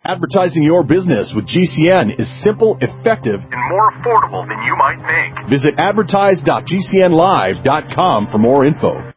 Advertising your business with GCN is simple, effective, and more affordable than you might think. Visit advertise.gcnlive.com for more info.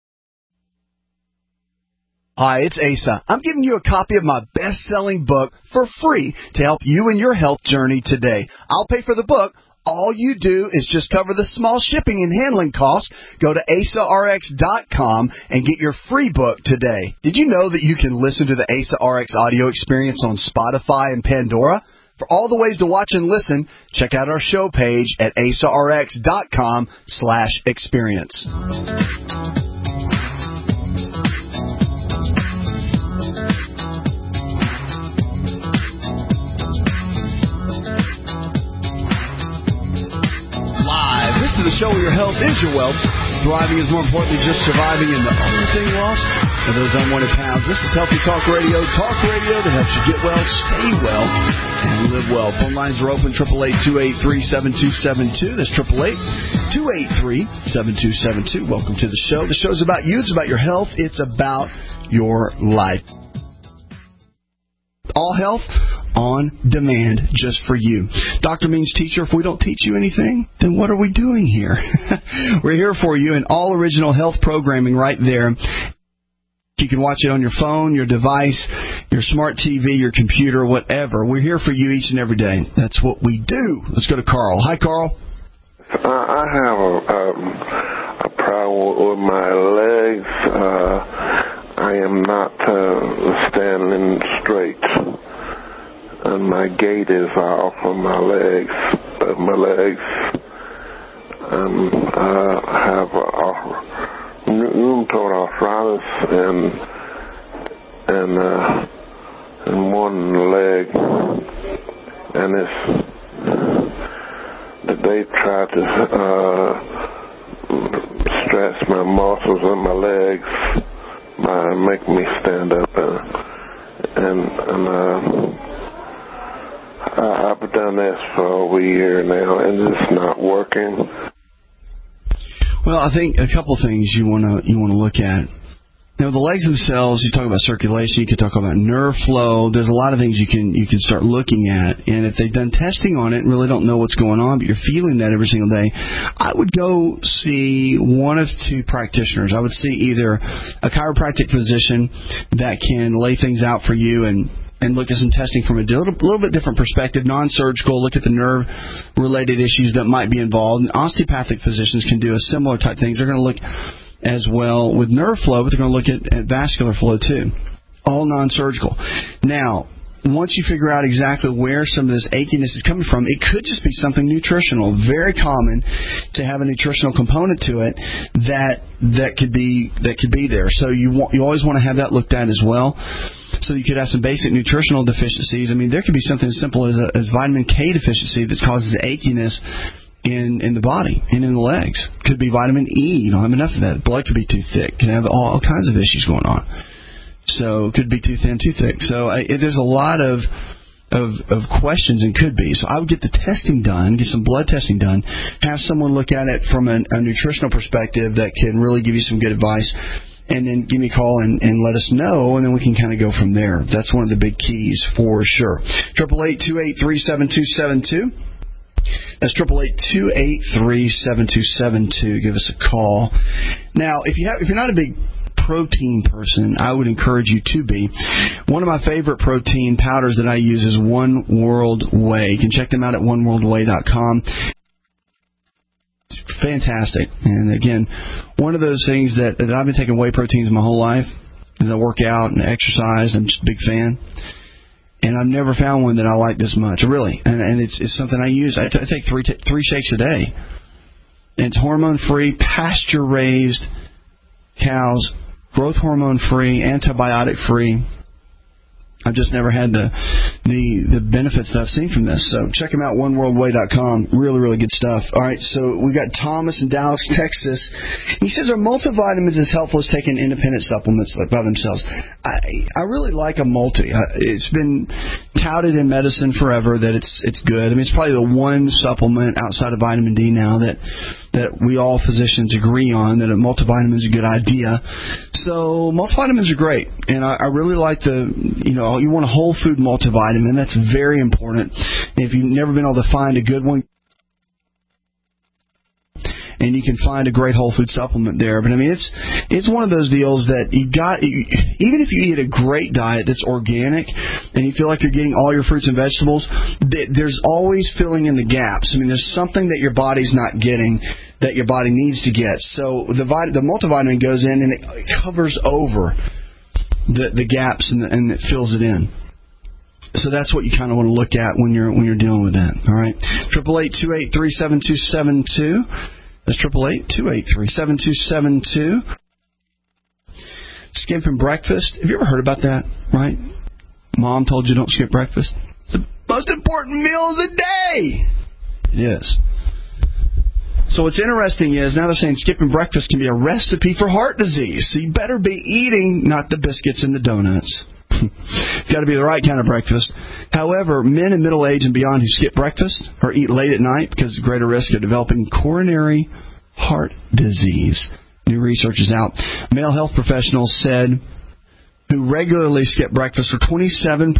Hi, it's Asa. I'm giving you a copy of my best-selling book for free to help you in your health journey today. I'll pay for the book. All you do is just cover the small shipping and handling costs. Go to AsaRx.com and get your free book today. Did you know that you can listen to the Asa RX audio experience on Spotify and Pandora? For all the ways to watch and listen, check out our show page at AsaRx.com/experience. The show where your health is your wealth. Thriving is more important than just surviving, and the only thing lost are those unwanted pounds. This is Healthy Talk Radio that helps you get well, stay well, and live well. Phone lines are open, 888-283-7272. That's 888-283-7272. Welcome to the show. The show's about you. It's about your health. It's about your life. All health on demand just for you. Doctor means teacher. If we don't teach you anything, then what are we doing here? We're here for you in all original health programming right there. You can watch it on your phone, your device, your smart TV, your computer, whatever. We're here for you each and every day. That's what we do. Let's go to Carl. Hi, Carl. I have a problem with my legs. I am not standing straight, and my gait is off on my legs. I have rheumatoid arthritis and one leg, and they try to stretch my muscles in my legs. Make me stand up, and I've done this for over a year now, and it's not working. Well, I think a couple things you want to look at. Now, the legs themselves, you talk about circulation, you can talk about nerve flow. There's a lot of things you can start looking at. And if they've done testing on it and really don't know what's going on, but you're feeling that every single day, I would go see one of two practitioners. I would see either a chiropractic physician that can lay things out for you and look at some testing from a little bit different perspective, non-surgical, look at the nerve-related issues that might be involved. And osteopathic physicians can do a similar type things. They're going to look as well with nerve flow, but they're going to look at vascular flow too. All non-surgical. Now, once you figure out exactly where some of this achiness is coming from, it could just be something nutritional. Very common to have a nutritional component to it that could be there. So you always want to have that looked at as well. So you could have some basic nutritional deficiencies. I mean, there could be something as simple as vitamin K deficiency that causes achiness in the body and in the legs. Could be vitamin E. You don't have enough of that. Blood could be too thick. Can have all kinds of issues going on. So it could be too thin, too thick. So there's a lot of questions and could be. So I would get the testing done, get some blood testing done, have someone look at it from a nutritional perspective that can really give you some good advice, and then give me a call and let us know, and then we can kind of go from there. That's one of the big keys for sure. 888-283-7272. That's 888-283-7272. Give us a call. Now, if you're not a big protein person, I would encourage you to be. One of my favorite protein powders that I use is One World Whey. You can check them out at oneworldwhey.com. It's fantastic. And again, one of those things that I've been taking whey proteins my whole life as I work out and exercise. I'm just a big fan. And I've never found one that I like this much, really. And it's something I use. I take three shakes a day. And it's hormone-free, pasture-raised cows, growth hormone-free, antibiotic-free. I've just never had the benefits that I've seen from this. So check them out, oneworldwhey.com. Really, really good stuff. All right, so we got Thomas in Dallas, Texas. He says, are multivitamins as helpful as taking independent supplements like by themselves? I really like a multi. It's been touted in medicine forever that it's good. I mean, it's probably the one supplement outside of vitamin D now that we all physicians agree on that a multivitamin is a good idea. So multivitamins are great, and I really like you want a whole food multivitamin. That's very important. And if you've never been able to find a good one, and you can find a great whole food supplement there. But I mean, it's one of those deals that even if you eat a great diet that's organic and you feel like you're getting all your fruits and vegetables, there's always filling in the gaps. I mean, there's something that your body's not getting that your body needs to get. So the multivitamin goes in and it covers over the gaps and it fills it in. So that's what you kind of want to look at when you're dealing with that. All right, 888-283-7272. That's 888-283-7272. Skipping breakfast. Have you ever heard about that? Right? Mom told you don't skip breakfast. It's the most important meal of the day. It is. So what's interesting is now they're saying skipping breakfast can be a recipe for heart disease. So you better be eating not the biscuits and the donuts. Got to be the right kind of breakfast. However, men in middle age and beyond who skip breakfast or eat late at night because of greater risk of developing coronary heart disease. New research is out. Male health professionals said who regularly skip breakfast are 27%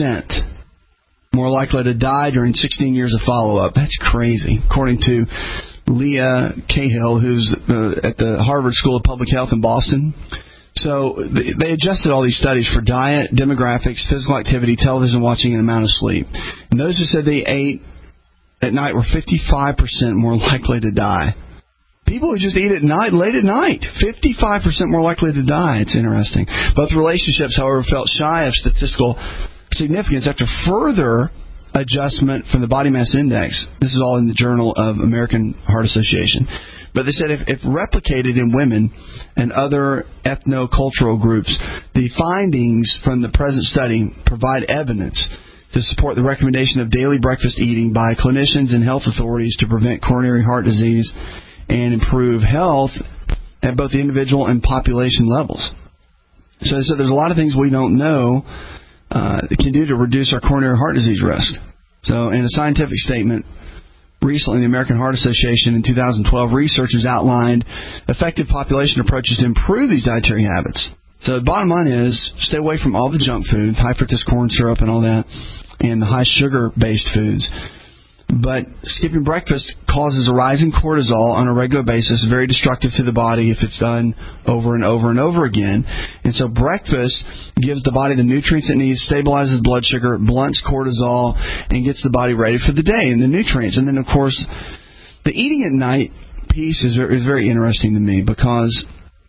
more likely to die during 16 years of follow-up. That's crazy, according to Leah Cahill, who's at the Harvard School of Public Health in Boston. So they adjusted all these studies for diet, demographics, physical activity, television watching, and amount of sleep. And those who said they ate at night were 55% more likely to die. People who just eat at night, late at night, 55% more likely to die. It's interesting. Both relationships, however, felt shy of statistical significance after further adjustment from the body mass index. This is all in the Journal of American Heart Association. But they said if replicated in women and other ethno-cultural groups, the findings from the present study provide evidence to support the recommendation of daily breakfast eating by clinicians and health authorities to prevent coronary heart disease and improve health at both the individual and population levels. So they said there's a lot of things we don't know can do to reduce our coronary heart disease risk. So in a scientific statement, recently, the American Heart Association in 2012, researchers outlined effective population approaches to improve these dietary habits. So the bottom line is stay away from all the junk food, high fructose corn syrup and all that, and the high sugar-based foods. But skipping breakfast causes a rise in cortisol on a regular basis, very destructive to the body if it's done over and over and over again. And so breakfast gives the body the nutrients it needs, stabilizes blood sugar, blunts cortisol, and gets the body ready for the day and the nutrients. And then, of course, the eating at night piece is very interesting to me because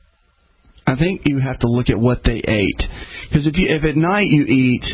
I think you have to look at what they ate. Because if at night you eat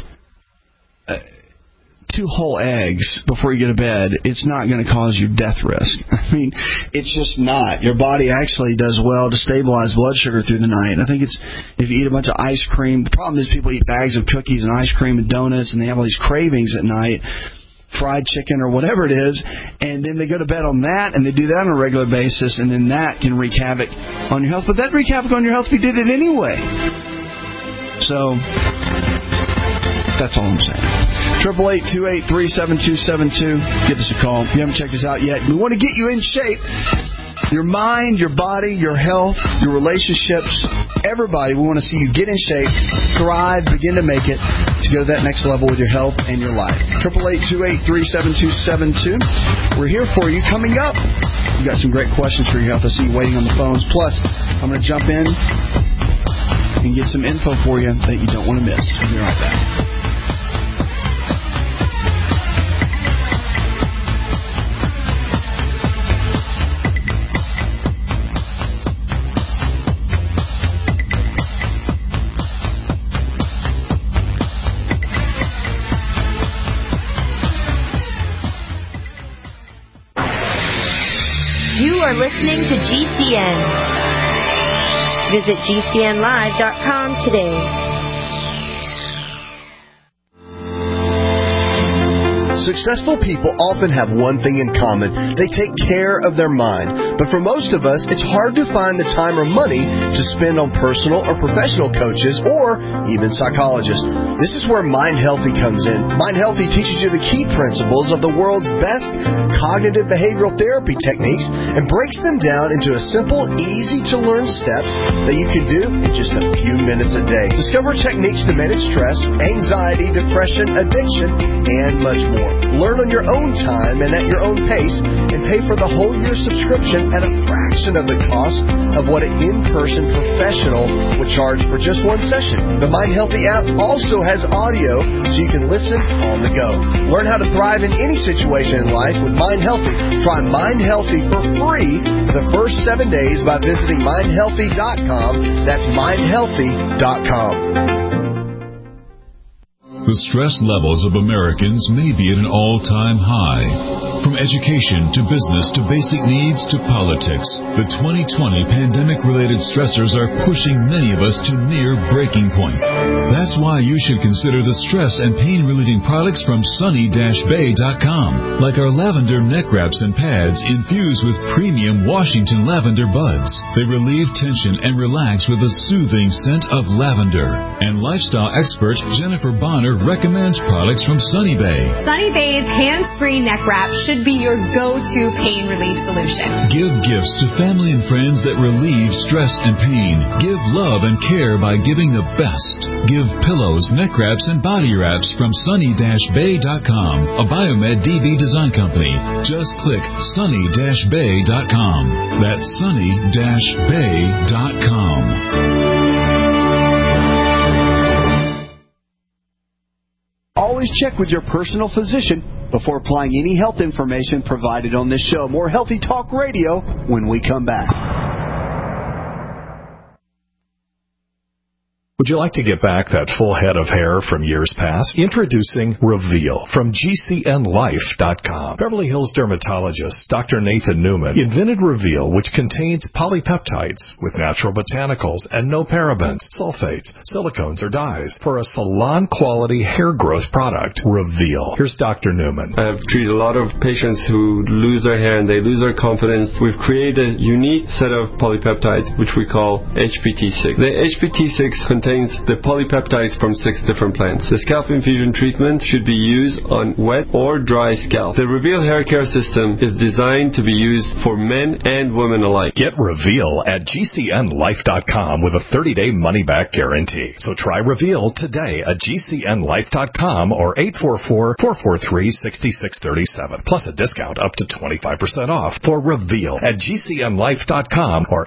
2 whole eggs before you go to bed, it's not going to cause you death risk. I mean, it's just not. Your body actually does well to stabilize blood sugar through the night. I think it's if you eat a bunch of ice cream. The problem is people eat bags of cookies and ice cream and donuts, and they have all these cravings at night, fried chicken or whatever it is, and then they go to bed on that, and they do that on a regular basis, and then that can wreak havoc on your health. But that wreak havoc on your health if you did it anyway. So that's all I'm saying. 888-283-7272. Give us a call. If you haven't checked us out yet, we want to get you in shape. Your mind, your body, your health, your relationships, everybody, we want to see you get in shape, thrive, begin to make it, to go to that next level with your health and your life. 888-283-7272. We're here for you. Coming up, we got some great questions for your health. I see you waiting on the phones. Plus, I'm going to jump in and get some info for you that you don't want to miss. We'll be right back. Listening to GCN. Visit GCNlive.com today. Successful people often have one thing in common. They take care of their mind. But for most of us, it's hard to find the time or money to spend on personal or professional coaches or even psychologists. This is where Mind Healthy comes in. Mind Healthy teaches you the key principles of the world's best cognitive behavioral therapy techniques and breaks them down into a simple, easy-to-learn steps that you can do in just a few minutes a day. Discover techniques to manage stress, anxiety, depression, addiction, and much more. Learn on your own time and at your own pace, and pay for the whole year subscription at a fraction of the cost of what an in-person professional would charge for just one session. The Mind Healthy app also has audio so you can listen on the go. Learn how to thrive in any situation in life with Mind Healthy. Try Mind Healthy for free for the first 7 days by visiting mindhealthy.com. That's mindhealthy.com. The stress levels of Americans may be at an all-time high. From education to business to basic needs to politics, the 2020 pandemic-related stressors are pushing many of us to near breaking point. That's why you should consider the stress and pain-relieving products from sunny-bay.com, like our lavender neck wraps and pads infused with premium Washington lavender buds. They relieve tension and relax with a soothing scent of lavender. And lifestyle expert Jennifer Bonner recommends products from Sunny Bay. Sunny Bay's hands-free neck wrap should be your go-to pain relief solution. Give gifts to family and friends that relieve stress and pain. Give love and care by giving the best. Give pillows, neck wraps, and body wraps from sunny-bay.com, a Biomed DB design company. Just click sunny-bay.com. That's sunny-bay.com. Always check with your personal physician before applying any health information provided on this show. More Healthy Talk Radio when we come back. Would you like to get back that full head of hair from years past? Introducing Reveal from GCNLife.com. Beverly Hills dermatologist Dr. Nathan Newman invented Reveal, which contains polypeptides with natural botanicals and no parabens, sulfates, silicones, or dyes for a salon-quality hair growth product. Reveal. Here's Dr. Newman. I've treated a lot of patients who lose their hair and they lose their confidence. We've created a unique set of polypeptides, which we call HPT6. The HPT6 contains the polypeptides from 6 different plants. The scalp infusion treatment should be used on wet or dry scalp. The Reveal hair care system is designed to be used for men and women alike. Get Reveal at GCNLife.com with a 30-day money-back guarantee. So try Reveal today at GCNLife.com or 844-443-6637. Plus a discount up to 25% off for Reveal at GCNLife.com or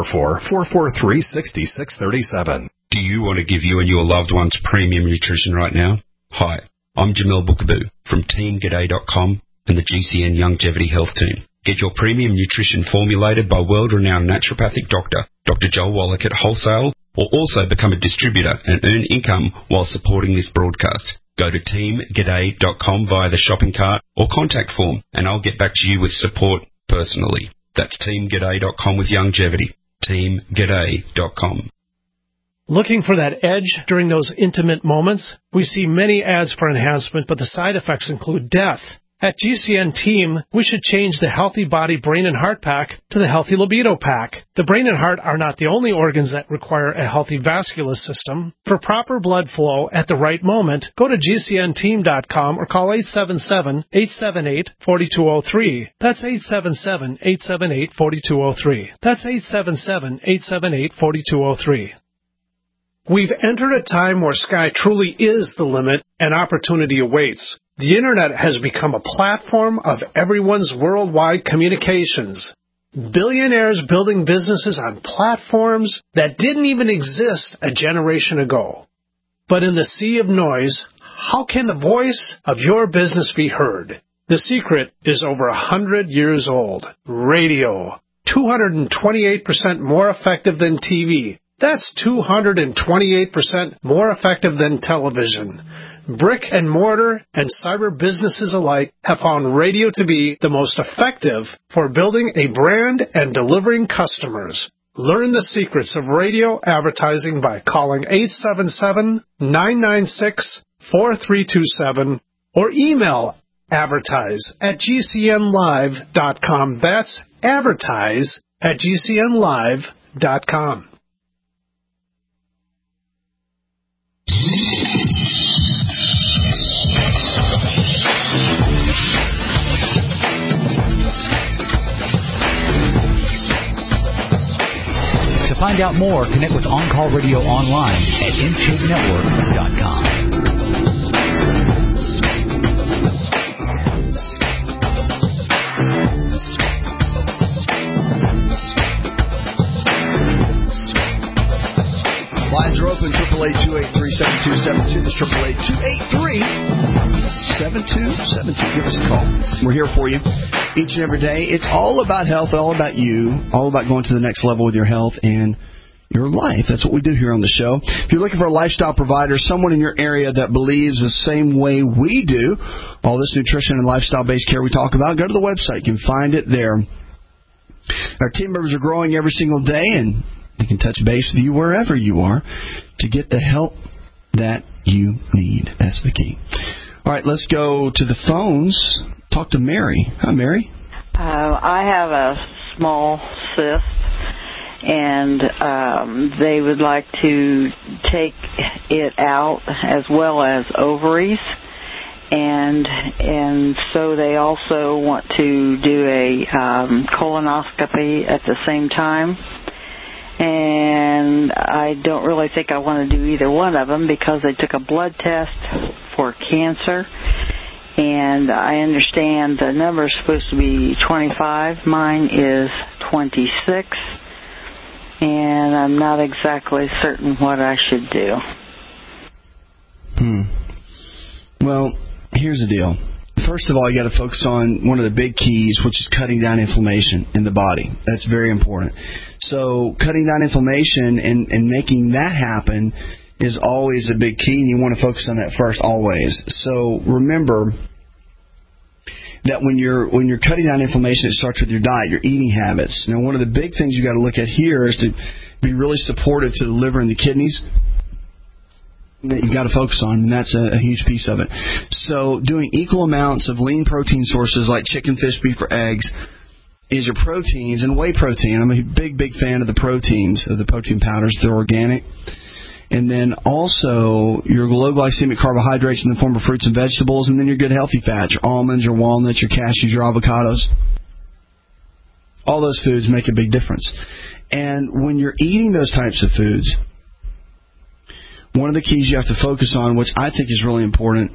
844-443-6637. Do you want to give you and your loved ones premium nutrition right now? Hi, I'm Jamel Bookaboo from TeamGaday.com and the GCN Longevity Health Team. Get your premium nutrition formulated by world-renowned naturopathic doctor, Dr. Joel Wallach at wholesale, or also become a distributor and earn income while supporting this broadcast. Go to TeamGaday.com via the shopping cart or contact form, and I'll get back to you with support personally. That's TeamGaday.com with longevity. TeamGaday.com. Looking for that edge during those intimate moments? We see many ads for enhancement, but the side effects include death. At GCN Team, we should change the Healthy Body, Brain, and Heart Pack to the Healthy Libido Pack. The brain and heart are not the only organs that require a healthy vascular system. For proper blood flow at the right moment, go to GCNteam.com or call 877-878-4203. That's 877-878-4203. That's 877-878-4203. We've entered a time where sky truly is the limit and opportunity awaits. The Internet has become a platform of everyone's worldwide communications. Billionaires building businesses on platforms that didn't even exist a generation ago. But in the sea of noise, how can the voice of your business be heard? The secret is over 100 years old. Radio. 228% more effective than TV. That's 228% more effective than television. Brick and mortar and cyber businesses alike have found radio to be the most effective for building a brand and delivering customers. Learn the secrets of radio advertising by calling 877-996-4327 or email advertise at GCNlive.com. That's advertise at GCNlive.com. To find out more, connect with On Call Radio online at InShapeNetwork.com. Lines are open, 888-283-7272. That's 888-283-7272. Give us a call. We're here for you each and every day. It's all about health, all about you, all about going to the next level with your health and your life. That's what we do here on the show. If you're looking for a lifestyle provider, someone in your area that believes the same way we do, all this nutrition and lifestyle-based care we talk about, go to the website. You can find it there. Our team members are growing every single day, and they can touch base with you wherever you are to get the help that you need. That's the key. All right, let's go to the phones. Talk to Mary. Hi, Mary. I have a small cyst, and they would like to take it out as well as ovaries. And so they also want to do a colonoscopy at the same time. And I don't really think I want to do either one of them because they took a blood test for cancer. And I understand the number is supposed to be 25. Mine is 26. And I'm not exactly certain what I should do. Well, here's the deal. First of all, you got to focus on one of the big keys, which is cutting down inflammation in the body. That's very important. So cutting down inflammation and making that happen is always a big key, and you want to focus on that first always. So remember that when you're cutting down inflammation, it starts with your diet, your eating habits. Now, one of the big things you got to look at here is to be really supportive to the liver and the kidneys. That you got to focus on, and that's a huge piece of it. So doing equal amounts of lean protein sources like chicken, fish, beef, or eggs is your proteins, and whey protein. I'm a big fan of the proteins, of the protein powders. They're organic. And then also your low glycemic carbohydrates in the form of fruits and vegetables, and then your good healthy fats, your almonds, your walnuts, your cashews, your avocados. All those foods make a big difference. And when you're eating those types of foods, one of the keys you have to focus on, which I think is really important,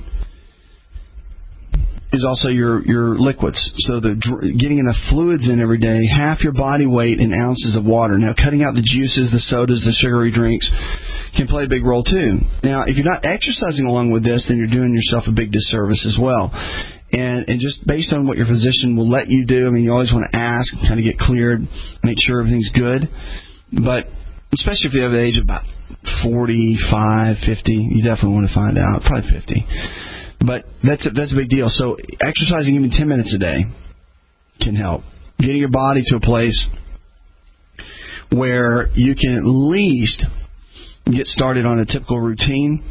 is also your liquids. So getting enough fluids in every day, half your body weight in ounces of water. Now, cutting out the juices, the sodas, the sugary drinks can play a big role too. Now, if you're not exercising along with this, then you're doing yourself a big disservice as well. And just based on what your physician will let you do, I mean, you always want to ask, kind of get cleared, make sure everything's good. But especially if you have the age of about 45, 50, you definitely want to find out. Probably 50. But that's a big deal. So exercising even 10 minutes a day can help. Getting your body to a place where you can at least get started on a typical routine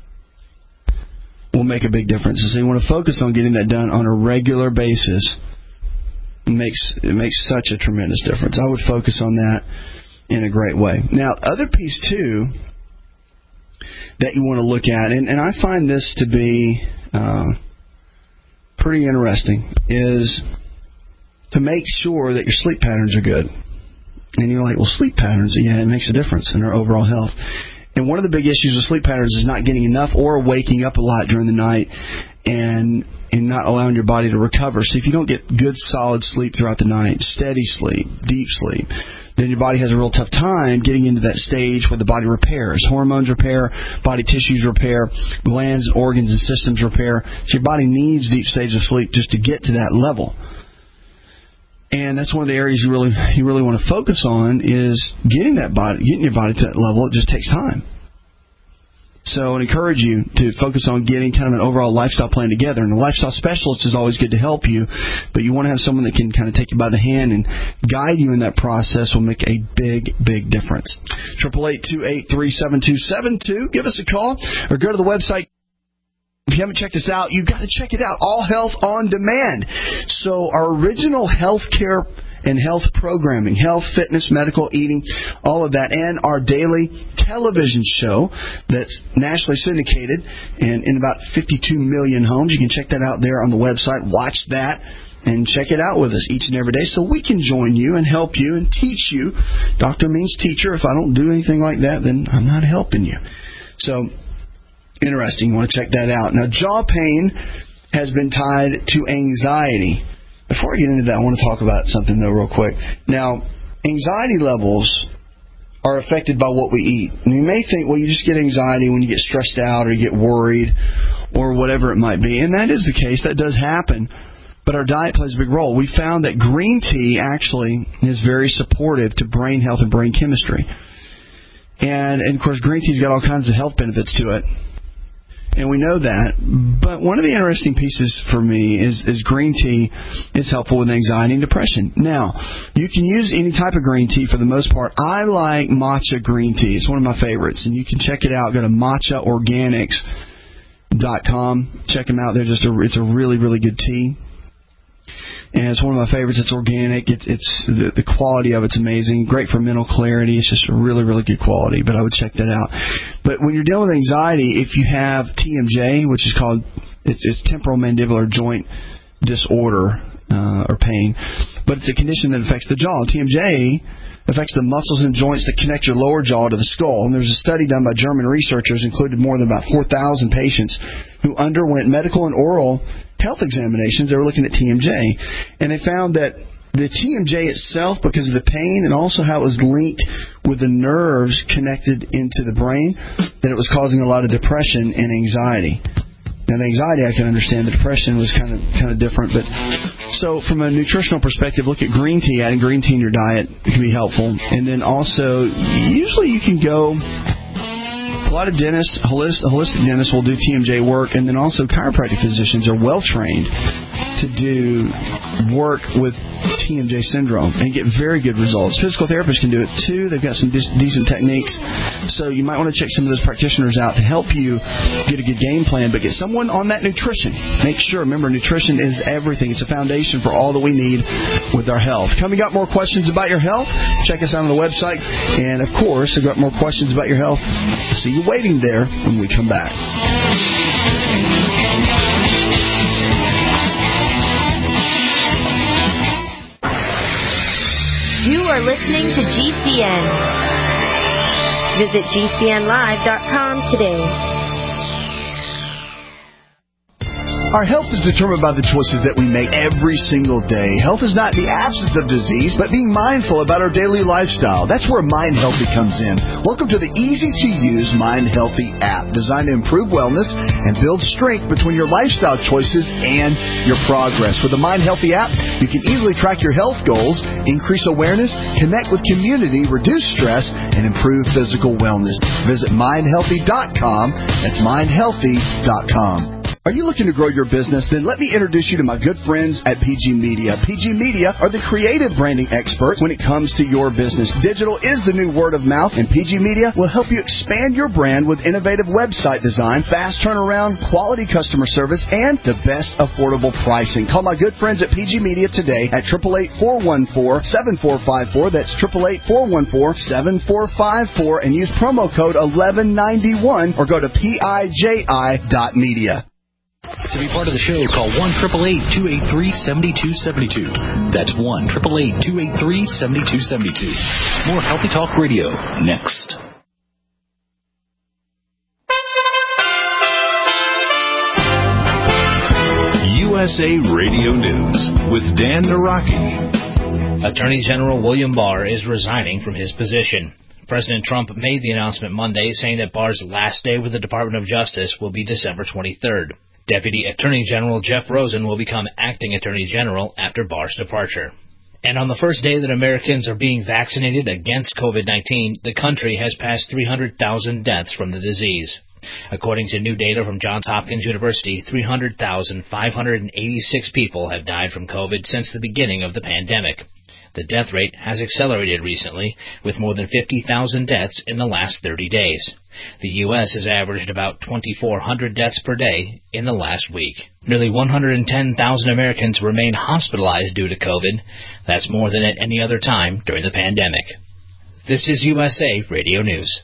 will make a big difference. So you want to focus on getting that done on a regular basis. It makes such a tremendous difference. I would focus on that in a great way. Now, other piece, too, that you want to look at, and I find this to be pretty interesting, is to make sure that your sleep patterns are good. And you're like, well, sleep patterns, yeah, it makes a difference in our overall health. And one of the big issues with sleep patterns is not getting enough or waking up a lot during the night and not allowing your body to recover. So if you don't get good, solid sleep throughout the night, steady sleep, deep sleep, then your body has a real tough time getting into that stage where the body repairs. Hormones repair, body tissues repair, glands, organs, and systems repair. So your body needs deep stages of sleep just to get to that level. And that's one of the areas you really want to focus on is getting your body to that level. It just takes time. So I encourage you to focus on getting kind of an overall lifestyle plan together. And a lifestyle specialist is always good to help you, but you want to have someone that can kind of take you by the hand and guide you in that process will make a big, big difference. 888-283-7272. Give us a call or go to the website. If you haven't checked us out, you've got to check it out. All Health on Demand. So our original healthcare and health programming, health, fitness, medical, eating, all of that, and our daily television show that's nationally syndicated and in about 52 million homes. You can check that out there on the website. Watch that and check it out with us each and every day so we can join you and help you and teach you. Doctor means teacher. If I don't do anything like that, then I'm not helping you. So, interesting. You want to check that out. Now, jaw pain has been tied to anxiety. Before I get into that, I want to talk about something, though, real quick. Now, anxiety levels are affected by what we eat. And you may think, well, you just get anxiety when you get stressed out or you get worried or whatever it might be. And that is the case. That does happen. But our diet plays a big role. We found that green tea actually is very supportive to brain health and brain chemistry. And of course, green tea's got all kinds of health benefits to it. And we know that. But one of the interesting pieces for me is green tea is helpful with anxiety and depression. Now, you can use any type of green tea for the most part. I like matcha green tea. It's one of my favorites. And you can check it out. Go to matchaorganics.com. Check them out. It's a really, really good tea. And it's one of my favorites. It's organic. It's the quality of it's amazing. Great for mental clarity. It's just a really, really good quality. But I would check that out. But when you're dealing with anxiety, if you have TMJ, which is called it's temporal mandibular joint disorder or pain, but it's a condition that affects the jaw. TMJ affects the muscles and joints that connect your lower jaw to the skull. And there's a study done by German researchers, included more than about 4,000 patients who underwent medical and oral health examinations. They were looking at TMJ, and they found that the TMJ itself, because of the pain and also how it was linked with the nerves connected into the brain, that it was causing a lot of depression and anxiety. Now, the anxiety I can understand. The depression was kind of different. But so, from a nutritional perspective, look at green tea. Adding green tea in your diet can be helpful. And then also, usually you can go. A lot of dentists, holistic dentists will do TMJ work, and then also chiropractic physicians are well trained to do work with TMJ syndrome and get very good results. Physical therapists can do it too. They've got some decent techniques. So you might want to check some of those practitioners out to help you get a good game plan, but get someone on that nutrition. Make sure, remember, nutrition is everything. It's a foundation for all that we need with our health. Coming up, more questions about your health. Check us out on the website. And, of course, I've got more questions about your health. See you waiting there when we come back. You are listening to GCN. Visit GCNlive.com today. Our health is determined by the choices that we make every single day. Health is not the absence of disease, but being mindful about our daily lifestyle. That's where Mind Healthy comes in. Welcome to the easy-to-use Mind Healthy app, designed to improve wellness and build strength between your lifestyle choices and your progress. With the Mind Healthy app, you can easily track your health goals, increase awareness, connect with community, reduce stress, and improve physical wellness. Visit mindhealthy.com. That's mindhealthy.com. Are you looking to grow your business? Then let me introduce you to my good friends at PG Media. PG Media are the creative branding experts when it comes to your business. Digital is the new word of mouth, and PG Media will help you expand your brand with innovative website design, fast turnaround, quality customer service, and the best affordable pricing. Call my good friends at PG Media today at 888-414-7454. That's 888-414-7454, and use promo code 1191 or go to PIJI.media. To be part of the show, call 1-888-283-7272. That's 1-888-283-7272. More Healthy Talk Radio next. USA Radio News with Dan Naraki. Attorney General William Barr is resigning from his position. President Trump made the announcement Monday, saying that Barr's last day with the Department of Justice will be December 23rd. Deputy Attorney General Jeff Rosen will become acting Attorney General after Barr's departure. And on the first day that Americans are being vaccinated against COVID-19, the country has passed 300,000 deaths from the disease. According to new data from Johns Hopkins University, 300,586 people have died from COVID since the beginning of the pandemic. The death rate has accelerated recently, with more than 50,000 deaths in the last 30 days. The U.S. has averaged about 2,400 deaths per day in the last week. Nearly 110,000 Americans remain hospitalized due to COVID. That's more than at any other time during the pandemic. This is USA Radio News.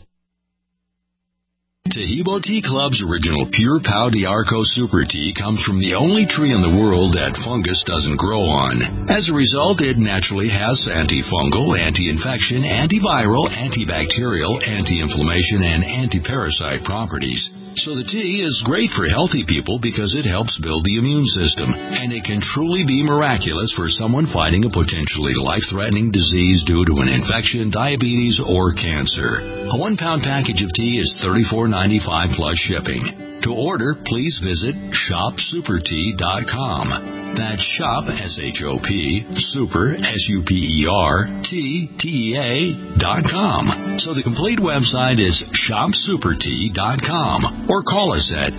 Tahibo Tea Club's original Pure Pau d'Arco Super Tea comes from the only tree in the world that fungus doesn't grow on. As a result, it naturally has antifungal, anti-infection, antiviral, antibacterial, anti-inflammation, and anti-parasite properties. So the tea is great for healthy people because it helps build the immune system, and it can truly be miraculous for someone fighting a potentially life-threatening disease due to an infection, diabetes, or cancer. A 1-pound package of tea is $34.95 plus shipping. To order, please visit shopsupertea.com. That's shop, S-H-O-P, super, S-U-P-E-R, T-T-E-A.com. So the complete website is shopsupertea.com, or call us at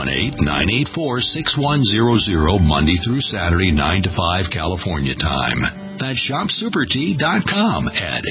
818-984-6100 Monday through Saturday, 9 to 5 California time. That's shopsupertea.com at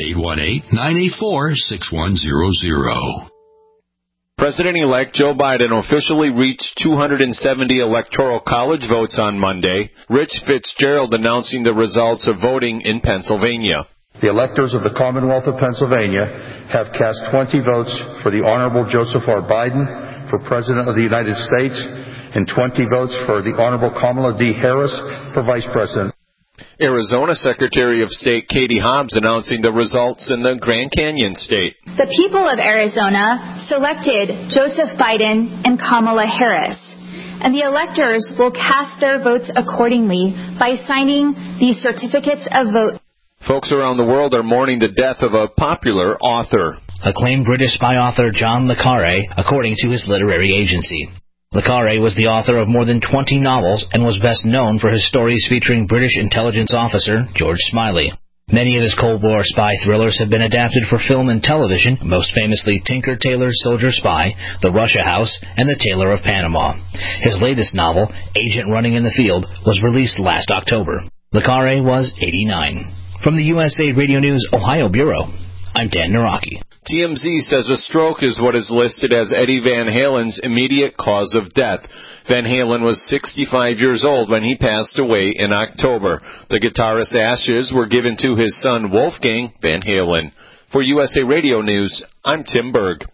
818-984-6100. President-elect Joe Biden officially reached 270 Electoral College votes on Monday. Rich Fitzgerald announcing the results of voting in Pennsylvania. The electors of the Commonwealth of Pennsylvania have cast 20 votes for the Honorable Joseph R. Biden for President of the United States and 20 votes for the Honorable Kamala D. Harris for Vice President. Arizona Secretary of State Katie Hobbs announcing the results in the Grand Canyon state. The people of Arizona selected Joseph Biden and Kamala Harris, and the electors will cast their votes accordingly by signing the certificates of vote. Folks around the world are mourning the death of a popular author. Acclaimed British spy author John le Carré, according to his literary agency. Le Carré was the author of more than 20 novels and was best known for his stories featuring British intelligence officer George Smiley. Many of his Cold War spy thrillers have been adapted for film and television, most famously Tinker Tailor Soldier Spy, The Russia House, and The Tailor of Panama. His latest novel, Agent Running in the Field, was released last October. Le Carré was 89. From the USA Radio News Ohio Bureau, I'm Dan Naraki. TMZ says a stroke is what is listed as Eddie Van Halen's immediate cause of death. Van Halen was 65 years old when he passed away in October. The guitarist's ashes were given to his son Wolfgang Van Halen. For USA Radio News, I'm Tim Berg.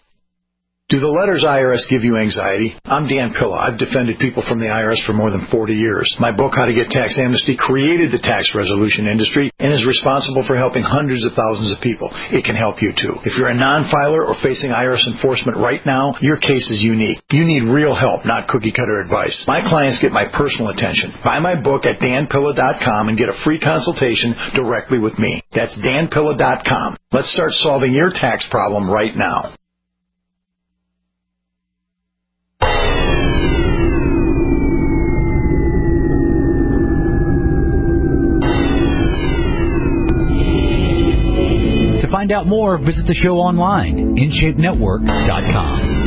Do the letters IRS give you anxiety? I'm Dan Pilla. I've defended people from the IRS for more than 40 years. My book, How to Get Tax Amnesty, created the tax resolution industry and is responsible for helping hundreds of thousands of people. It can help you, too. If you're a non-filer or facing IRS enforcement right now, your case is unique. You need real help, not cookie-cutter advice. My clients get my personal attention. Buy my book at danpilla.com and get a free consultation directly with me. That's danpilla.com. Let's start solving your tax problem right now. To find out more, visit the show online, InShapeNetwork.com.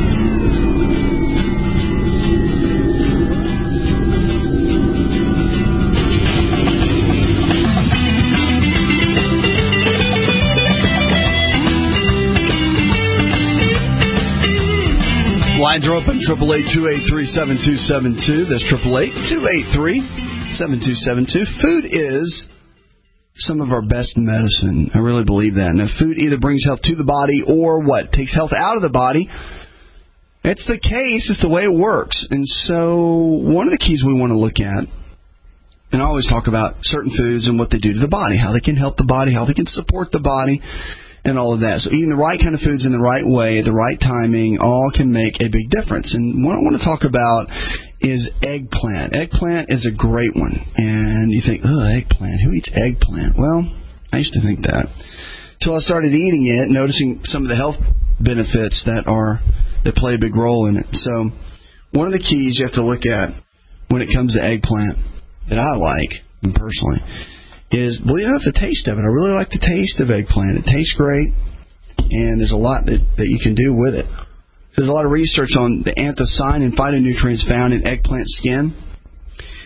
Lines are open, 888-283-7272. That's 888-283-7272. Food is some of our best medicine. I really believe that. Now, food either brings health to the body or what? Takes health out of the body. It's the case. It's the way it works. And so one of the keys we want to look at, and I always talk about certain foods and what they do to the body, how they can help the body, how they can support the body, and all of that. So eating the right kind of foods in the right way, the right timing, all can make a big difference. And what I want to talk about is eggplant. Eggplant is a great one. And you think, eggplant. Who eats eggplant? Well, I used to think that. Until I started eating it, noticing some of the health benefits that play a big role in it. So one of the keys you have to look at when it comes to eggplant that I like, personally, is, believe it or not, the taste of it. I really like the taste of eggplant. It tastes great, and there's a lot that you can do with it. There's a lot of research on the anthocyanin and phytonutrients found in eggplant skin.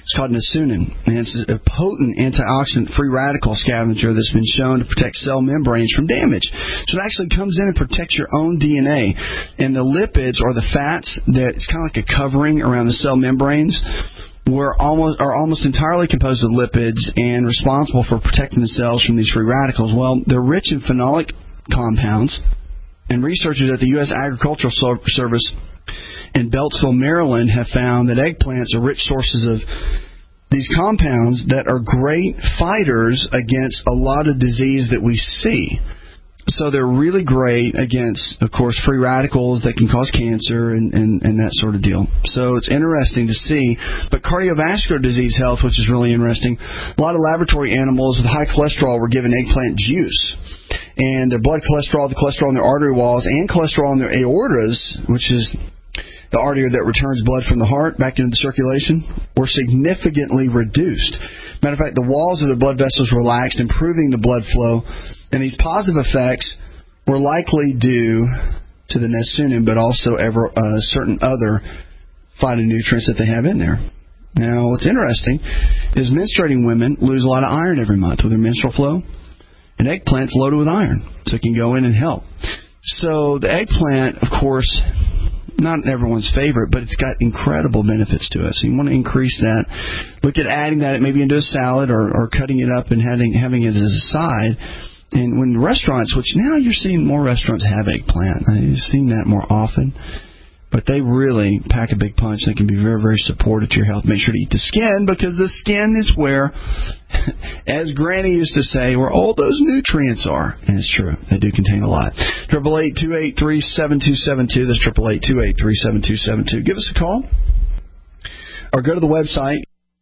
It's called Nasunin, and it's a potent antioxidant free radical scavenger that's been shown to protect cell membranes from damage. So it actually comes in and protects your own DNA. And the lipids, or the fats, that it's kind of like a covering around the cell membranes, are almost entirely composed of lipids and responsible for protecting the cells from these free radicals. Well, they're rich in phenolic compounds, and researchers at the U.S. Agricultural Service in Beltsville, Maryland, have found that eggplants are rich sources of these compounds that are great fighters against a lot of disease that we see. So they're really great against, of course, free radicals that can cause cancer and that sort of deal. So it's interesting to see. But cardiovascular disease health, which is really interesting, a lot of laboratory animals with high cholesterol were given eggplant juice. And their blood cholesterol, the cholesterol in their artery walls, and cholesterol in their aortas, which is the artery that returns blood from the heart back into the circulation, were significantly reduced. Matter of fact, the walls of the blood vessels relaxed, improving the blood flow. And these positive effects were likely due to the Nasunin, but also certain other phytonutrients that they have in there. Now, what's interesting is menstruating women lose a lot of iron every month with their menstrual flow, and eggplant's loaded with iron, so it can go in and help. So the eggplant, of course, not everyone's favorite, but it's got incredible benefits to us. So you want to increase that. Look at adding that maybe into a salad or cutting it up and having it as a side. And when restaurants, which now you're seeing more restaurants have eggplant. I've seen that more often. But they really pack a big punch. They can be very, very supportive to your health. Make sure to eat the skin, because the skin is where, as Granny used to say, where all those nutrients are. And it's true. They do contain a lot. 888-283-7272. That's 888-283-7272. Give us a call. Or go to the website.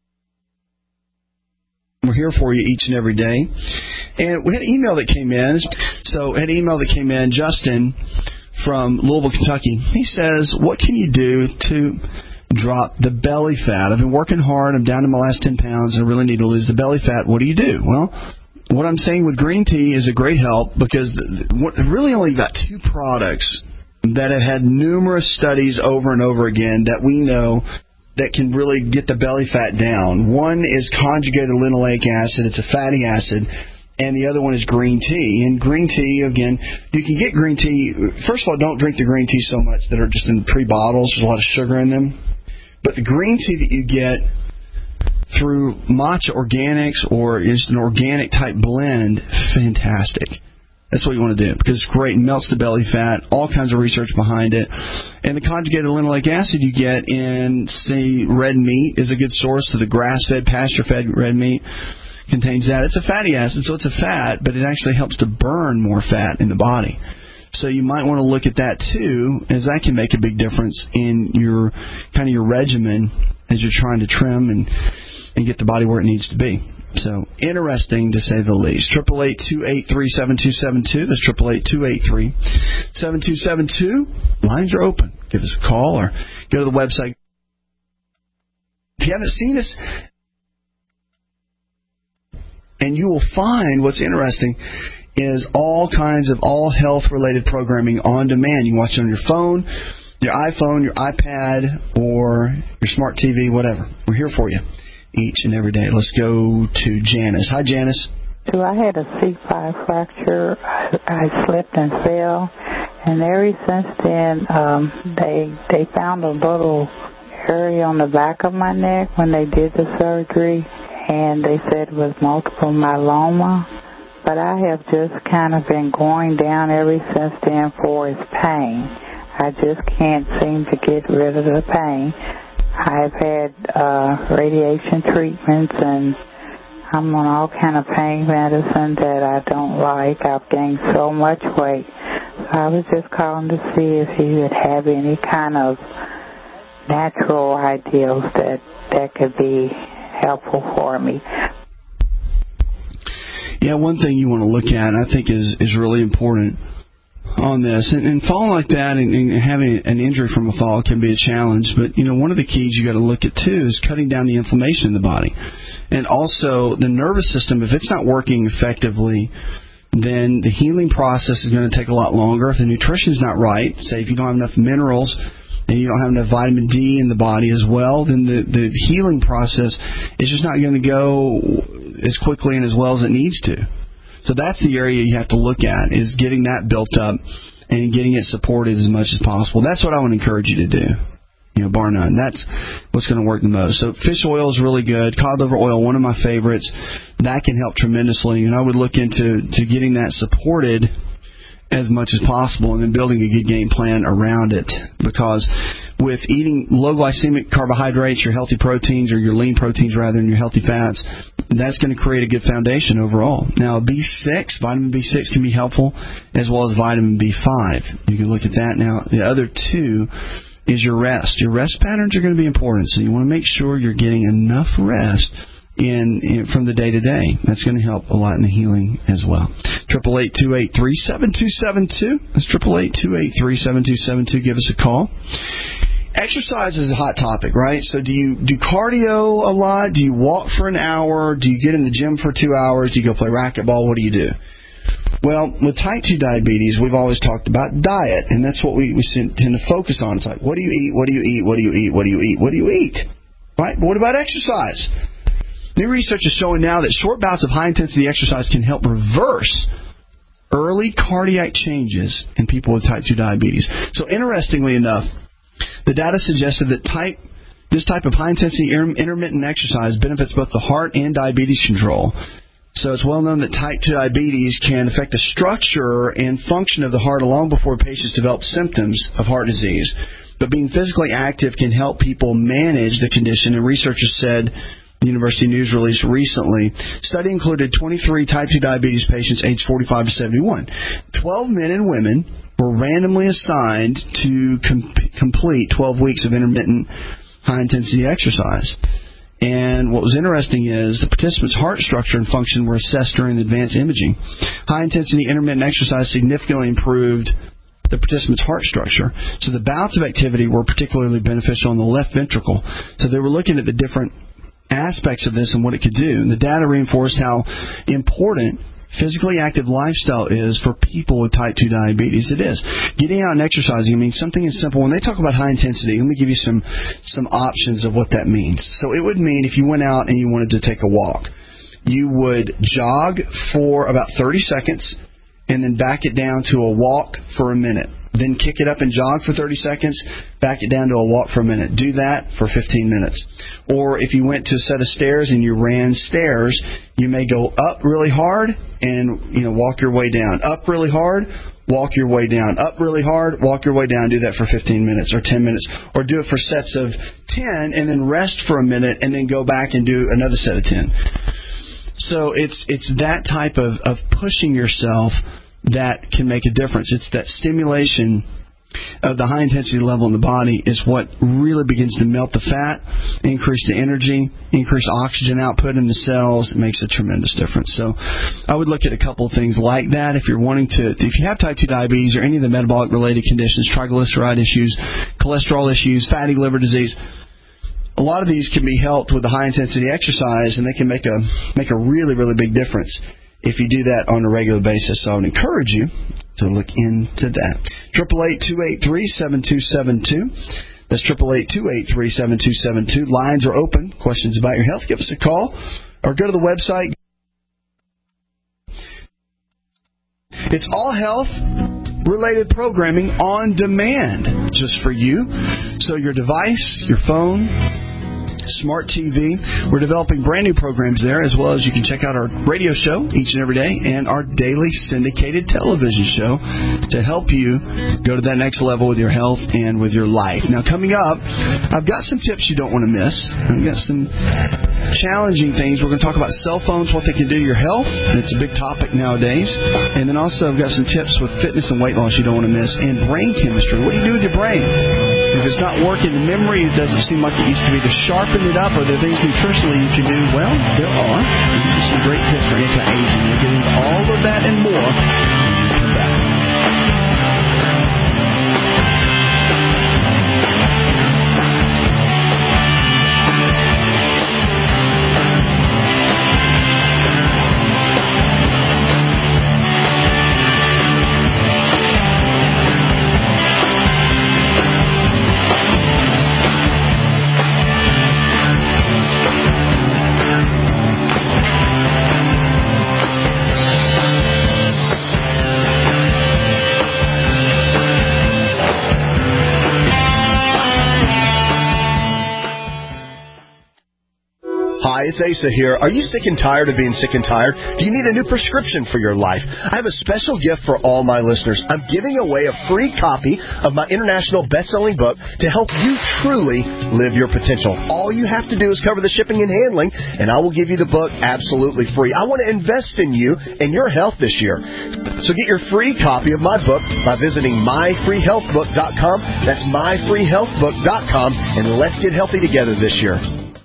We're here for you each and every day. And we had an email that came in. Justin from Louisville, Kentucky. He says, what can you do to drop the belly fat? I've been working hard. I'm down to my last 10 pounds. I really need to lose the belly fat. What do you do? Well, what I'm saying with green tea is a great help, because really only got two products that have had numerous studies over and over again that we know that can really get the belly fat down. One is conjugated linoleic acid. It's a fatty acid. And the other one is green tea. And green tea, again, you can get green tea. First of all, don't drink the green tea so much that are just in pre-bottles. There's a lot of sugar in them. But the green tea that you get through Matcha Organics or just an organic type blend, fantastic. That's what you want to do, because it's great. It melts the belly fat. All kinds of research behind it. And the conjugated linoleic acid you get in, say, red meat is a good source. So the grass-fed, pasture-fed red meat contains that. It's a fatty acid, so it's a fat, but it actually helps to burn more fat in the body. So you might want to look at that too, as that can make a big difference in your kind of your regimen as you're trying to trim and get the body where it needs to be. So interesting to say the least. 888-283-7272. That's 888-283-7272. Lines are open. Give us a call or go to the website. If you haven't seen us, and you will find what's interesting is all kinds of all health-related programming on demand. You can watch it on your phone, your iPhone, your iPad, or your smart TV, whatever. We're here for you each and every day. Let's go to Janice. Hi, Janice. So I had a C5 fracture. I slipped and fell, and ever since then, they found a little area on the back of my neck when they did the surgery, and they said it was multiple myeloma. But I have just kind of been going down ever since then for its pain. I just can't seem to get rid of the pain. I've had radiation treatments, and I'm on all kind of pain medicine that I don't like. I've gained so much weight. So I was just calling to see if you would have any kind of natural ideals that could be helpful for me. Yeah, one thing you want to look at, I think, is really important on this. And falling like that and having an injury from a fall can be a challenge. But, one of the keys you got to look at, too, is cutting down the inflammation in the body. And also the nervous system, if it's not working effectively, then the healing process is going to take a lot longer. If the nutrition's not right, say if you don't have enough minerals and you don't have enough vitamin D in the body as well, then the healing process is just not going to go as quickly and as well as it needs to. So that's the area you have to look at, is getting that built up and getting it supported as much as possible. That's what I would encourage you to do, bar none. That's what's going to work the most. So fish oil is really good. Cod liver oil, one of my favorites. That can help tremendously, and I would look into getting that supported as much as possible, and then building a good game plan around it. Because with eating low glycemic carbohydrates, your healthy proteins, or your lean proteins rather than your healthy fats, that's going to create a good foundation overall. Now, vitamin B6 can be helpful, as well as vitamin B5. You can look at that. Now, the other two is your rest. Your rest patterns are going to be important, so you want to make sure you're getting enough rest from the day to day. That's going to help a lot in the healing as well. 888-283-7272. That's 888-283-7272. Give us a call. Exercise is a hot topic, right? So do you do cardio a lot? Do you walk for an hour? Do you get in the gym for 2 hours? Do you go play racquetball? What do you do? Well, with type 2 diabetes, we've always talked about diet, and that's what we tend to focus on. It's like, what do you eat? What do you eat? What do you eat? What do you eat? What do you eat? Right? But what about exercise? New research is showing now that short bouts of high-intensity exercise can help reverse early cardiac changes in people with type 2 diabetes. So interestingly enough, the data suggested that this type of high-intensity intermittent exercise benefits both the heart and diabetes control. So it's well known that type 2 diabetes can affect the structure and function of the heart long before patients develop symptoms of heart disease. But being physically active can help people manage the condition, and researchers said, the University News release recently, study included 23 type 2 diabetes patients aged 45 to 71. 12 men and women were randomly assigned to complete 12 weeks of intermittent high-intensity exercise. And what was interesting is the participants' heart structure and function were assessed during the advanced imaging. High-intensity intermittent exercise significantly improved the participants' heart structure. So the bouts of activity were particularly beneficial in the left ventricle. So they were looking at the different aspects of this and what it could do. And the data reinforced how important physically active lifestyle is for people with type 2 diabetes. It is. Getting out and exercising, something as simple. When they talk about high intensity, let me give you some options of what that means. So it would mean if you went out and you wanted to take a walk, you would jog for about 30 seconds and then back it down to a walk for a minute. Then kick it up and jog for 30 seconds, back it down to a walk for a minute. Do that for 15 minutes. Or if you went to a set of stairs and you ran stairs, you may go up really hard and walk your way down. Up really hard, walk your way down. Up really hard, walk your way down. Do that for 15 minutes or 10 minutes. Or do it for sets of 10 and then rest for a minute and then go back and do another set of 10. So it's that type of pushing yourself that can make a difference. It's that stimulation of the high intensity level in the body is what really begins to melt the fat, increase the energy, increase oxygen output in the cells. It makes a tremendous difference. So I would look at a couple of things like that if you're wanting to, if you have type 2 diabetes or any of the metabolic related conditions, triglyceride issues, cholesterol issues, fatty liver disease. A lot of these can be helped with the high intensity exercise, and they can make a really, really big difference if you do that on a regular basis. So I would encourage you to look into that. 888-283-7272. That's 888-283-7272. Lines are open. Questions about your health, give us a call or go to the website. It's all health related programming on demand just for you. So your device, your phone, Smart TV. We're developing brand new programs there, as well as you can check out our radio show each and every day and our daily syndicated television show to help you go to that next level with your health and with your life. Now, coming up, I've got some tips you don't want to miss. I've got some challenging things. We're going to talk about cell phones, what they can do to your health. It's a big topic nowadays. And then also I've got some tips with fitness and weight loss you don't want to miss, and brain chemistry. What do you do with your brain? If it's not working, the memory doesn't seem like it used to be. To sharpen it up, are there things nutritionally you can do? Well, there are. There's some great tips for anti-aging. We'll get into all of that and more when we come back. Hi, it's Asa here. Are you sick and tired of being sick and tired? Do you need a new prescription for your life? I have a special gift for all my listeners. I'm giving away a free copy of my international best-selling book to help you truly live your potential. All you have to do is cover the shipping and handling, and I will give you the book absolutely free. I want to invest in you and your health this year. So get your free copy of my book by visiting myfreehealthbook.com. That's myfreehealthbook.com, and let's get healthy together this year.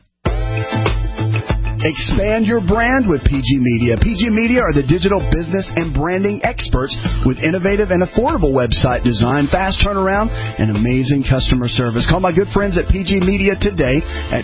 Expand your brand with PG Media. PG Media are the digital business and branding experts with innovative and affordable website design, fast turnaround, and amazing customer service. Call my good friends at PG Media today at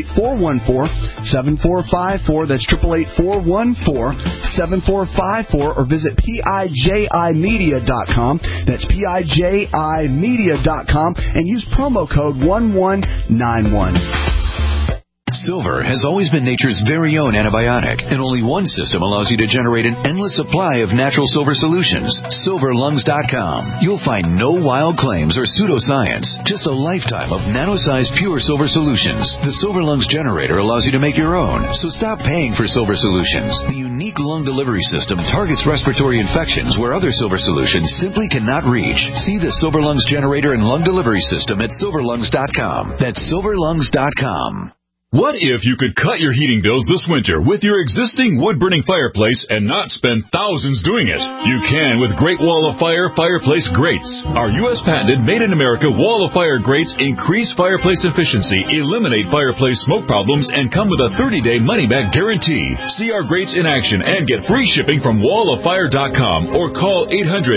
888-414-7454. That's 888-414-7454, or visit PIJImedia.com. That's PIJImedia.com, and use promo code 1191. Silver has always been nature's very own antibiotic, and only one system allows you to generate an endless supply of natural silver solutions. SilverLungs.com. You'll find no wild claims or pseudoscience, just a lifetime of nano-sized pure silver solutions. The Silver Lungs generator allows you to make your own, so stop paying for silver solutions. The unique lung delivery system targets respiratory infections where other silver solutions simply cannot reach. See the Silver Lungs generator and lung delivery system at SilverLungs.com. That's SilverLungs.com. What if you could cut your heating bills this winter with your existing wood-burning fireplace and not spend thousands doing it? You can with Great Wall of Fire fireplace grates. Our U.S. patented made-in-America Wall of Fire grates increase fireplace efficiency, eliminate fireplace smoke problems, and come with a 30-day money-back guarantee. See our grates in action and get free shipping from walloffire.com or call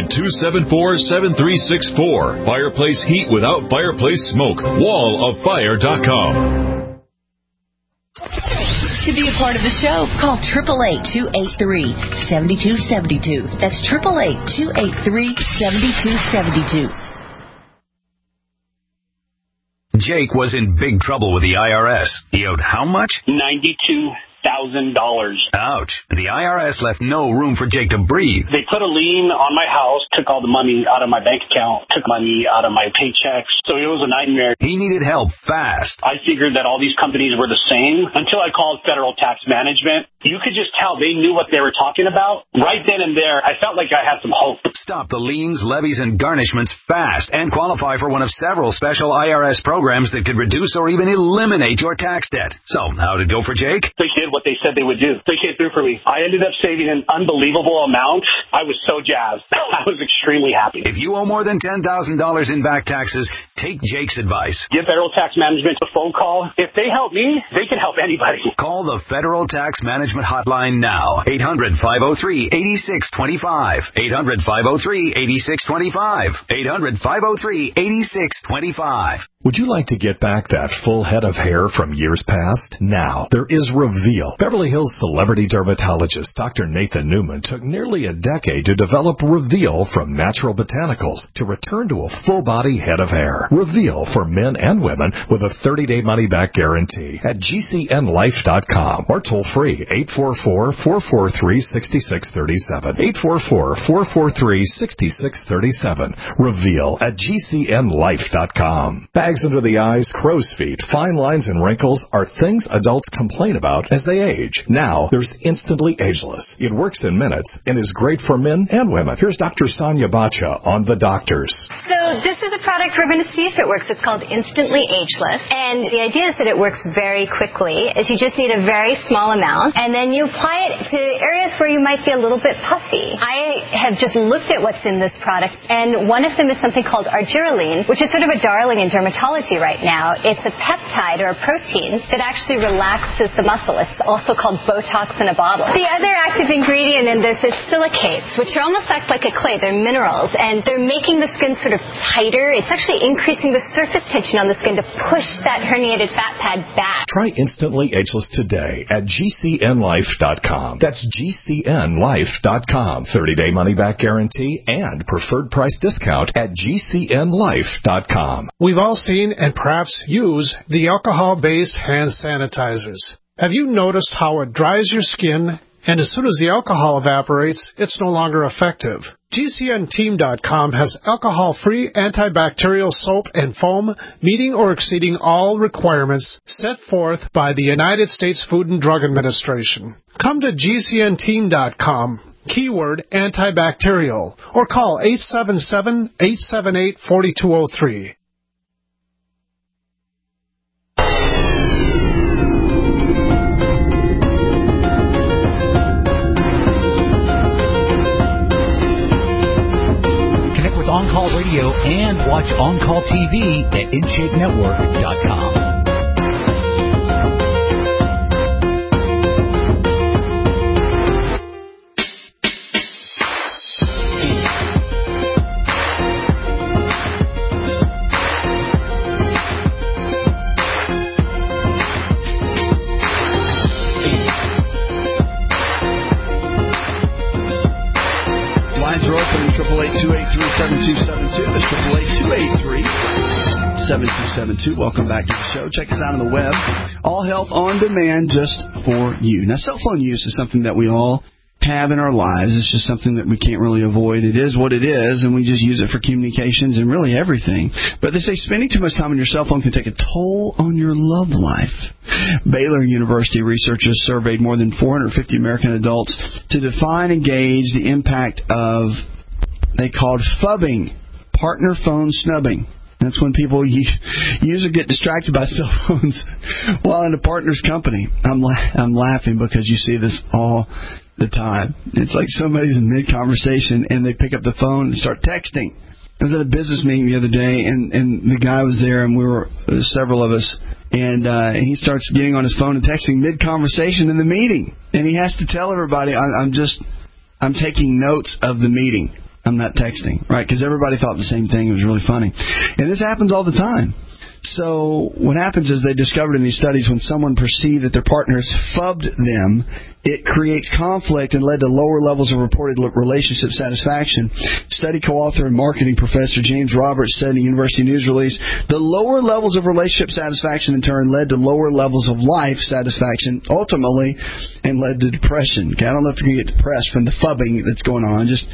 800-274-7364. Fireplace heat without fireplace smoke. walloffire.com. To be a part of the show, call 888-283-7272. That's 888-283-7272. Jake was in big trouble with the IRS. He owed how much? $92,000. Ouch. The IRS left no room for Jake to breathe. They put a lien on my house, took all the money out of my bank account, took money out of my paychecks. So it was a nightmare. He needed help fast. I figured that all these companies were the same until I called Federal Tax Management. You could just tell they knew what they were talking about. Right then and there, I felt like I had some hope. Stop the liens, levies, and garnishments fast and qualify for one of several special IRS programs that could reduce or even eliminate your tax debt. So, how'd it go for Jake? They did what they said they would do. They came through for me. I ended up saving an unbelievable amount. I was so jazzed. I was extremely happy. If you owe more than $10,000 in back taxes, take Jake's advice. Give Federal Tax Management a phone call. If they help me, they can help anybody. Call the Federal Tax Management Hotline now. 800-503-8625. 800-503-8625. 800-503-8625. Would you like to get back that full head of hair from years past? Now, there is Reveal. Beverly Hills celebrity dermatologist Dr. Nathan Newman took nearly a decade to develop Reveal from natural botanicals to return to a full-body head of hair. Reveal for men and women with a 30-day money-back guarantee at GCNlife.com or toll-free 844-443-6637. 844-443-6637. Reveal at GCNlife.com. Bags under the eyes, crow's feet, fine lines, and wrinkles are things adults complain about as they age. Now, there's Instantly Ageless. It works in minutes and is great for men and women. Here's Dr. Sonia Bacha on The Doctors. So this is a product we're going to see if it works. It's called Instantly Ageless. And the idea is that it works very quickly, as you just need a very small amount, and then you apply it to areas where you might be a little bit puffy. I have just looked at what's in this product, and one of them is something called argireline, which is sort of a darling in dermatology right now. It's a peptide or a protein that actually relaxes the muscle. It's also called Botox in a bottle. The other active ingredient in this is silicates, which almost act like a clay. They're minerals, and they're making the skin sort of tighter. It's actually increasing the surface tension on the skin to push that herniated fat pad back. Try Instantly Ageless today at GCNlife.com. That's GCNlife.com. 30-day money-back guarantee and preferred price discount at GCNlife.com. We've all seen and perhaps use the alcohol-based hand sanitizers. Have you noticed how it dries your skin and as soon as the alcohol evaporates, it's no longer effective. GCNteam.com has alcohol-free antibacterial soap and foam meeting or exceeding all requirements set forth by the United States Food and Drug Administration. Come to GCNteam.com, keyword antibacterial, or call 877-878-4203. On-Call Radio and watch On-Call TV at InShapeNetwork.com. Lines are open, 888-283-7272. That's 888-283-7272. Welcome back to the show. Check us out on the web. All Health on Demand just for you. Now, cell phone use is something that we all have in our lives. It's just something that we can't really avoid. It is what it is, and we just use it for communications and really everything. But they say spending too much time on your cell phone can take a toll on your love life. Baylor University researchers surveyed more than 450 American adults to define and gauge the impact of, they called phubbing, partner phone snubbing. That's when people use or get distracted by cell phones while in a partner's company. I'm laughing because you see this all the time. It's like somebody's in mid-conversation and they pick up the phone and start texting. I was at a business meeting the other day, and the guy was there, and several of us, and he starts getting on his phone and texting mid-conversation in the meeting. And he has to tell everybody, I'm taking notes of the meeting. I'm not texting, right? Because everybody thought the same thing. It was really funny. And this happens all the time. So what happens is they discovered in these studies when someone perceived that their partners phubbed them, it creates conflict and led to lower levels of reported relationship satisfaction. Study co-author and marketing professor James Roberts said in a university news release, the lower levels of relationship satisfaction in turn led to lower levels of life satisfaction, ultimately, and led to depression. Okay, I don't know if you're going to get depressed from the phubbing that's going on. Just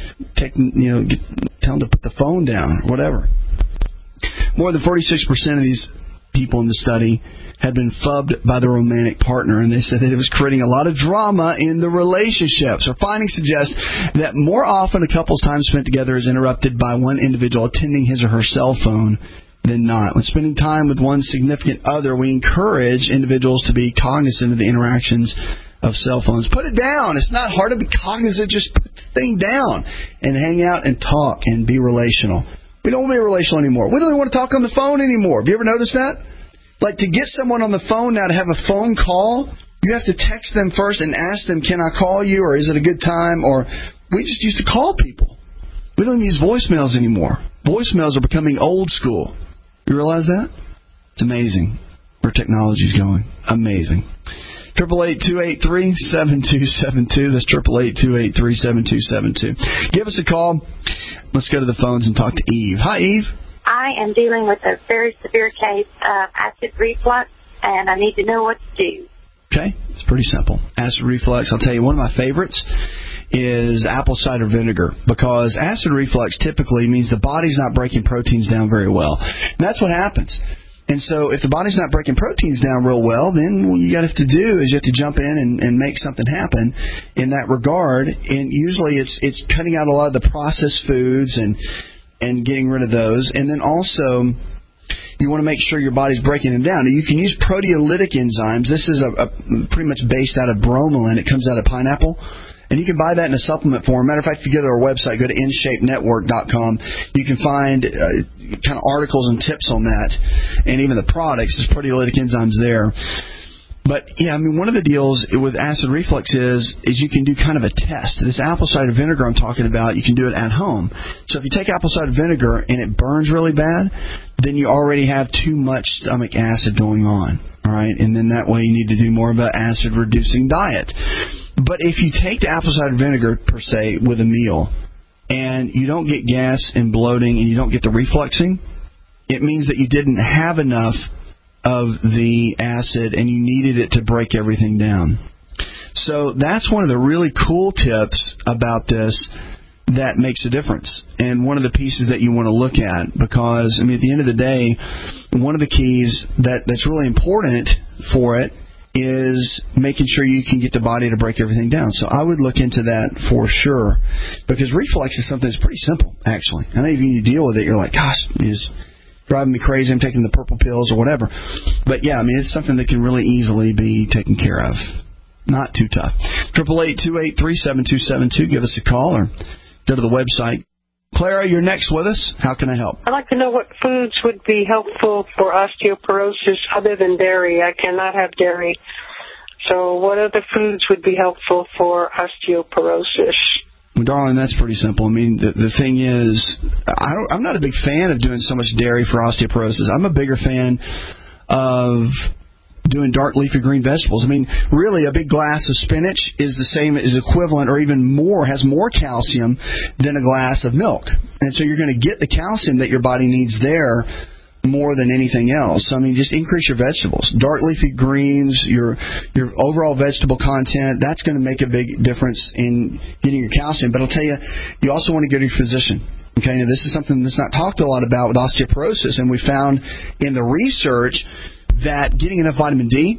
tell them to put the phone down or whatever. More than 46% of these people in the study had been phubbed by their romantic partner, and they said that it was creating a lot of drama in the relationship. So findings suggest that more often a couple's time spent together is interrupted by one individual attending his or her cell phone than not. When spending time with one significant other, we encourage individuals to be cognizant of the interactions of cell phones. Put it down. It's not hard to be cognizant. Just put the thing down and hang out and talk and be relational. We don't want to be relational anymore. We don't even want to talk on the phone anymore. Have you ever noticed that? Like, to get someone on the phone now, to have a phone call, you have to text them first and ask them, can I call you, or is it a good time? Or we just used to call people. We don't even use voicemails anymore. Voicemails are becoming old school. You realize that? It's amazing where technology is going. Amazing. 888-283-7272. That's 888-283-7272. Give us a call. Let's go to the phones and talk to Eve. Hi, Eve. I am dealing with a very severe case of acid reflux, and I need to know what to do. Okay, it's pretty simple. Acid reflux, I'll tell you, one of my favorites is apple cider vinegar, because acid reflux typically means the body's not breaking proteins down very well. And that's what happens. And so if the body's not breaking proteins down real well, then what you have to do is you have to jump in and make something happen in that regard. And usually it's cutting out a lot of the processed foods and getting rid of those. And then also you want to make sure your body's breaking them down. Now, you can use proteolytic enzymes. This is a pretty much based out of bromelain. It comes out of pineapple. And you can buy that in a supplement form. Matter of fact, if you go to our website, go to InShapeNetwork.com, you can find kind of articles and tips on that, and even the products. There's proteolytic enzymes there. But, yeah, I mean, one of the deals with acid reflux is you can do kind of a test. This apple cider vinegar I'm talking about, you can do it at home. So if you take apple cider vinegar and it burns really bad, then you already have too much stomach acid going on. All right, and then that way you need to do more of an acid-reducing diet. But if you take the apple cider vinegar, per se, with a meal, and you don't get gas and bloating and you don't get the refluxing, it means that you didn't have enough of the acid and you needed it to break everything down. So that's one of the really cool tips about this that makes a difference, and one of the pieces that you want to look at, because, I mean, at the end of the day, one of the keys that's really important for it is making sure you can get the body to break everything down. So I would look into that for sure, because reflux is something that's pretty simple, actually. I know if you deal with it, you're like, gosh, it's driving me crazy, I'm taking the purple pills or whatever. But, yeah, I mean, it's something that can really easily be taken care of. Not too tough. 888-283-7272. Give us a call or go to the website. Clara, you're next with us. How can I help? I'd like to know what foods would be helpful for osteoporosis other than dairy. I cannot have dairy. So what other foods would be helpful for osteoporosis? Well, darling, that's pretty simple. I mean, the thing is, I'm not a big fan of doing so much dairy for osteoporosis. I'm a bigger fan of doing dark leafy green vegetables. I mean, really, a big glass of spinach is the same, is equivalent or even more, has more calcium than a glass of milk. And so you're going to get the calcium that your body needs there more than anything else. So, I mean, just increase your vegetables. Dark leafy greens, your overall vegetable content, that's going to make a big difference in getting your calcium. But I'll tell you, you also want to go to your physician. Okay, now this is something that's not talked a lot about with osteoporosis, and we found in the research that getting enough vitamin D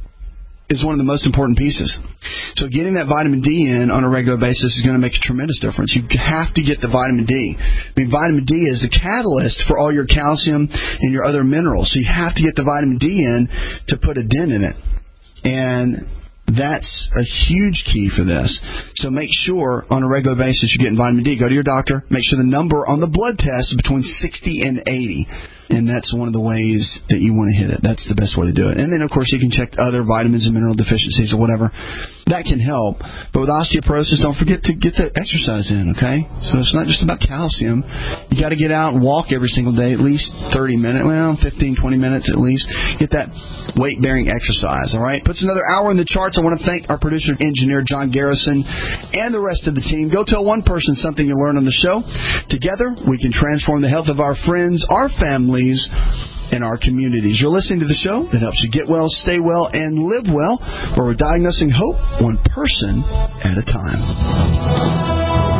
is one of the most important pieces. So getting that vitamin D in on a regular basis is going to make a tremendous difference. You have to get the vitamin D. I mean, vitamin D is a catalyst for all your calcium and your other minerals. So you have to get the vitamin D in to put a dent in it. And that's a huge key for this. So make sure on a regular basis you're getting vitamin D. Go to your doctor. Make sure the number on the blood test is between 60 and 80. And that's one of the ways that you want to hit it. That's the best way to do it. And then, of course, you can check other vitamins and mineral deficiencies or whatever. That can help. But with osteoporosis, don't forget to get that exercise in, okay? So it's not just about calcium. You got to get out and walk every single day, at least 30 minutes, well, 15, 20 minutes at least. Get that weight-bearing exercise, all right? Puts another hour in the charts. I want to thank our producer engineer, John Garrison, and the rest of the team. Go tell one person something you learned on the show. Together, we can transform the health of our friends, our families, in our communities. You're listening to the show that helps you get well, stay well, and live well, where we're diagnosing hope one person at a time.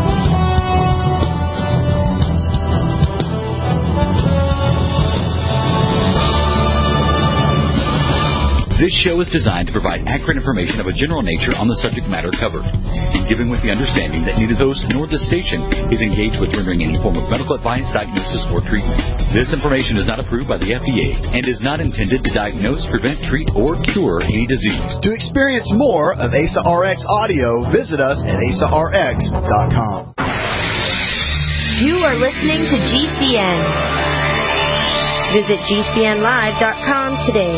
This show is designed to provide accurate information of a general nature on the subject matter covered, and given with the understanding that neither host nor the station is engaged with rendering any form of medical advice, diagnosis, or treatment. This information is not approved by the FDA and is not intended to diagnose, prevent, treat, or cure any disease. To experience more of ASA RX audio, visit us at asarx.com. You are listening to GCN. Visit GCNlive.com today.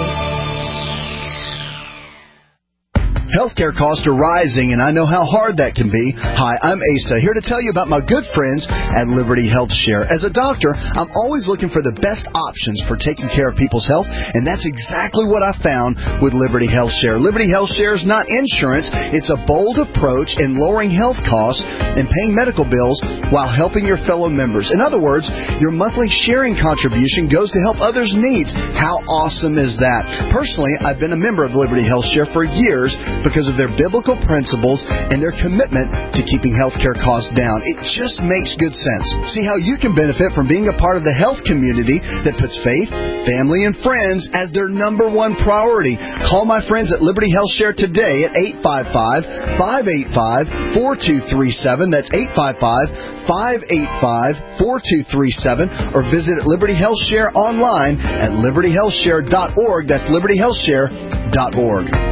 Healthcare costs are rising, and I know how hard that can be. Hi, I'm Asa, here to tell you about my good friends at Liberty Health Share. As a doctor, I'm always looking for the best options for taking care of people's health, and that's exactly what I found with Liberty Health Share. Liberty Health Share is not insurance. It's a bold approach in lowering health costs and paying medical bills while helping your fellow members. In other words, your monthly sharing contribution goes to help others' needs. How awesome is that? Personally, I've been a member of Liberty Health Share for years because of their biblical principles and their commitment to keeping healthcare costs down. It just makes good sense. See how you can benefit from being a part of the health community that puts faith, family, and friends as their number one priority. Call my friends at Liberty Health Share today at 855-585-4237. That's 855-585-4237. Or visit Liberty Health Share online at libertyhealthshare.org. That's libertyhealthshare.org.